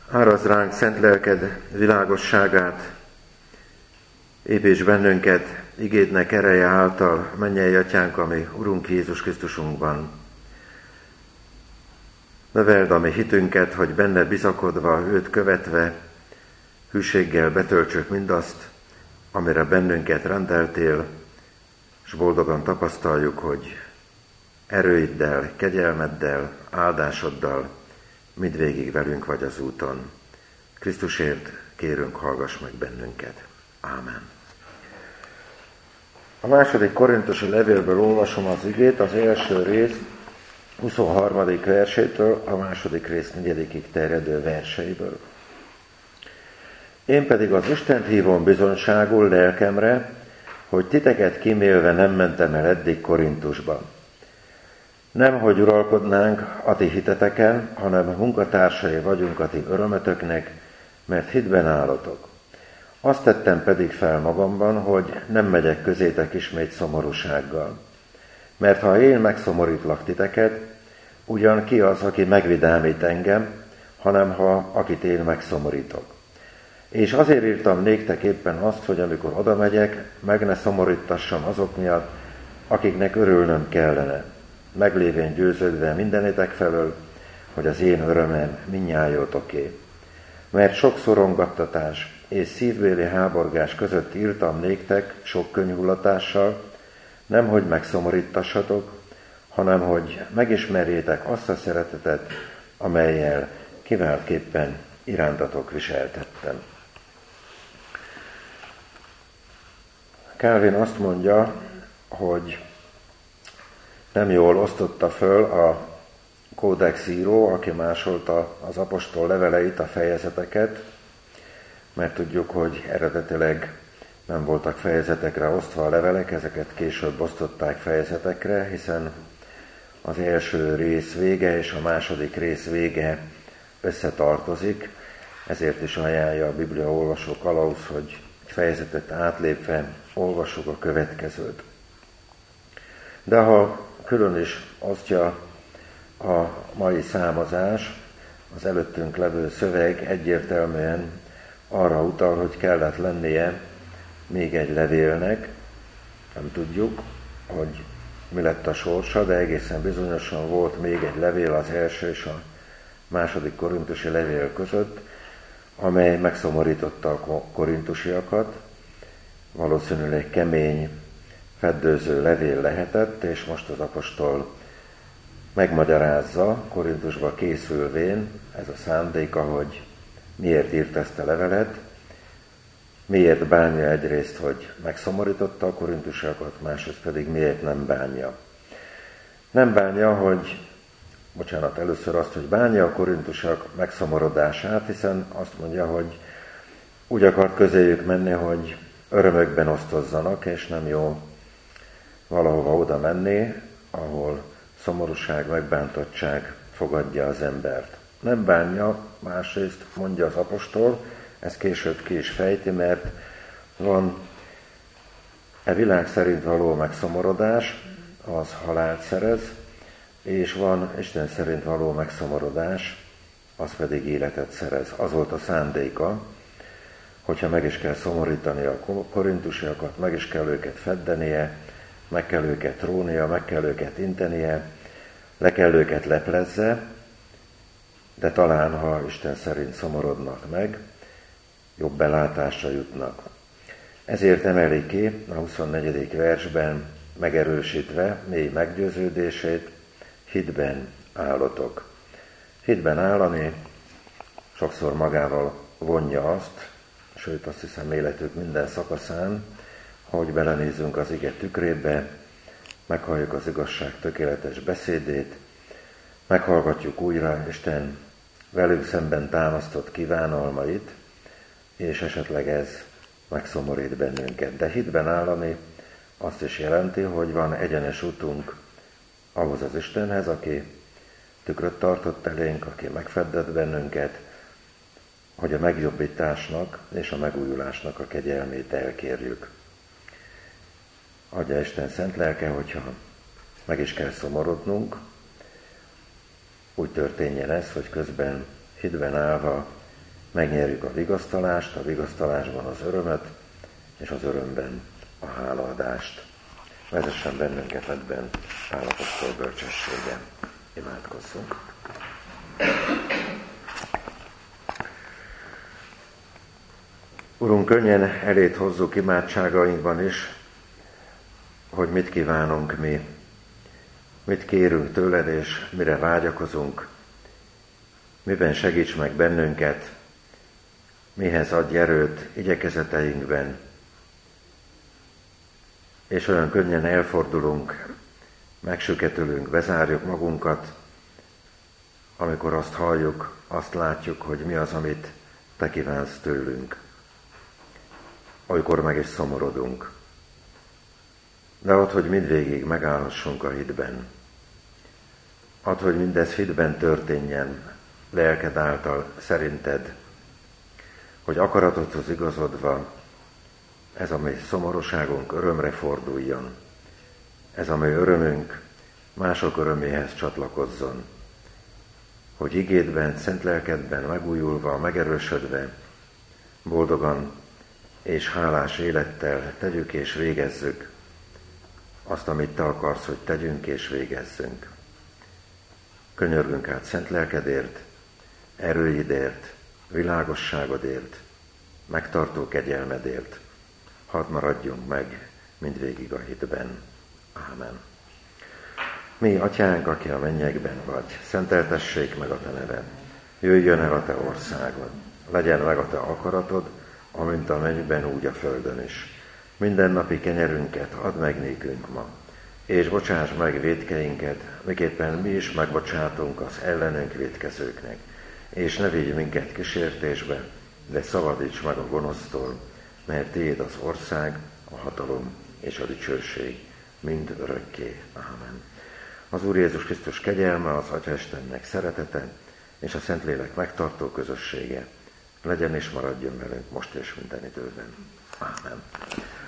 Árazd ránk szent lelked világosságát, építs bennünket igédnek ereje által, mennyei atyánk, ami Urunk Jézus Krisztusunkban. Növeld a mi hitünket, hogy benne bizakodva, őt követve, hűséggel betöltsük mindazt, amire bennünket rendeltél, és boldogan tapasztaljuk, hogy erőiddel, kegyelmeddel, áldásoddal mindvégig velünk vagy az úton. Krisztusért kérünk, hallgass meg bennünket. Ámen. A második korintusi levélből olvasom az igét, az első rész 23. versétől, a második rész 4. terjedő verseiből. Én pedig az Istent hívom bizonyságul lelkemre, hogy titeket kímélve nem mentem el eddig Korintusba. Nem, hogy uralkodnánk a ti hiteteken, hanem munkatársai vagyunk a ti örömötöknek, mert hitben állatok. Azt tettem pedig fel magamban, hogy nem megyek közétek ismét szomorúsággal. Mert ha én megszomorítlak titeket, ugyan ki az, aki megvidámít engem, hanem ha akit én megszomorítok. És azért írtam néktek éppen azt, hogy amikor oda megyek, meg ne szomorítassam azok miatt, akiknek örülnöm kellene, meglévén győződve mindenétek felől, hogy az én örömem mindnyájótoké. Mert sok szorongattatás és szívbéli háborgás között írtam néktek sok könyhullatással, nem hogy megszomorítassatok, hanem hogy megismerjétek azt a szeretetet, amellyel kiváltképpen irántatok viseltettem. Calvin azt mondja, hogy nem jól osztotta föl a kódex író, aki másolta az apostol leveleit, a fejezeteket, mert tudjuk, hogy eredetileg nem voltak fejezetekre osztva a levelek, ezeket később osztották fejezetekre, hiszen az első rész vége és a második rész vége összetartozik, ezért is ajánlja a Biblia olvasó kalauz, hogy egy fejezetet átlépve olvassuk a következőt. De ha külön is osztja a mai számozás, az előttünk levő szöveg egyértelműen arra utal, hogy kellett lennie még egy levélnek. Nem tudjuk, hogy mi lett a sorsa, de egészen bizonyosan volt még egy levél az első és a második korintusi levél között, amely megszomorította a korintusiakat. Valószínűleg kemény, feddőző levél lehetett, és most az apostol megmagyarázza, Korintusba készülvén, ez a szándéka, hogy miért írt ezt a levelet, miért bánja egyrészt, hogy megszomorította a korintusiakat, másrészt pedig miért nem bánja. Nem bánja, először azt, hogy bánja a korintusiak megszomorodását, hiszen azt mondja, hogy úgy akart közéjük menni, hogy örömökben osztozzanak, és nem jó valahova oda menni, ahol szomorúság, megbántottság fogadja az embert. Nem bánja, másrészt mondja az apostol, ez később ki is fejti, mert van világ szerint való megszomorodás, az halált szerez, és van Isten szerint való megszomorodás, az pedig életet szerez. Az volt a szándéka, hogyha meg is kell szomorítani a korintusiakat, meg is kell őket feddenie, meg kell őket rónia, meg kell őket intenie, le kell őket leplezze, de talán, ha Isten szerint szomorodnak meg, jobb belátásra jutnak. Ezért emeli ki a 24. versben megerősítve mély meggyőződését, hitben állatok. Hitben állani sokszor magával vonja azt, sőt azt hiszem életük minden szakaszán, hogy belenézünk az ige tükrébe, meghalljuk az igazság tökéletes beszédét, meghallgatjuk újra Isten velünk szemben támasztott kívánalmait, és esetleg ez megszomorít bennünket. De hitben állani azt is jelenti, hogy van egyenes útunk ahhoz az Istenhez, aki tükröt tartott elénk, aki megfeddett bennünket, hogy a megjobbításnak és a megújulásnak a kegyelmét elkérjük. Adja Isten szent lelke, hogyha meg is kell szomorodnunk, úgy történjen ez, hogy közben hitben állva megnyerjük a vigasztalást, a vigasztalásban az örömet, és az örömben a hálaadást. Vezessen bennünket ebben Pál apostol bölcsessége. Imádkozzunk! Urunk, könnyen elét hozzuk imádságainkban is, hogy mit kívánunk mi, mit kérünk tőled, és mire vágyakozunk, miben segíts meg bennünket, mihez adj erőt igyekezeteinkben, és olyan könnyen elfordulunk, megsüketülünk, bezárjuk magunkat, amikor azt halljuk, azt látjuk, hogy mi az, amit te kívánsz tőlünk. Olykor meg is szomorodunk. De add, hogy mindvégig megállhassunk a hitben. Add, hogy mindez hitben történjen, lelked által, szerinted, hogy akaratodhoz igazodva ez a mi szomorúságunk örömre forduljon. Ez a mi örömünk mások öröméhez csatlakozzon. Hogy igédben, szent lelkedben megújulva, megerősödve, boldogan és hálás élettel tegyük és végezzük azt, amit te akarsz, hogy tegyünk és végezzünk. Könyörgünk át szent lelkedért, erőidért, világosságodért, megtartó kegyelmedért. Hadd maradjunk meg mindvégig a hitben. Ámen. Mi, Atyánk, aki a mennyekben vagy, szenteltessék meg a te neved. Jöjjön el a te országod, legyen meg a te akaratod, amint a mennyben, úgy a földön is. Mindennapi kenyerünket add meg nékünk ma, és bocsáss meg vétkeinket, miképpen mi is megbocsátunk az ellenünk vétkezőknek. És ne vigy minket kísértésbe, de szabadíts meg a gonosztól, mert tiéd az ország, a hatalom és a dicsőség mind örökké. Ámen. Az Úr Jézus Krisztus kegyelme, az Atya Istennek szeretete és a Szentlélek megtartó közössége legyen és maradjon velünk most és minden időben. Ámen.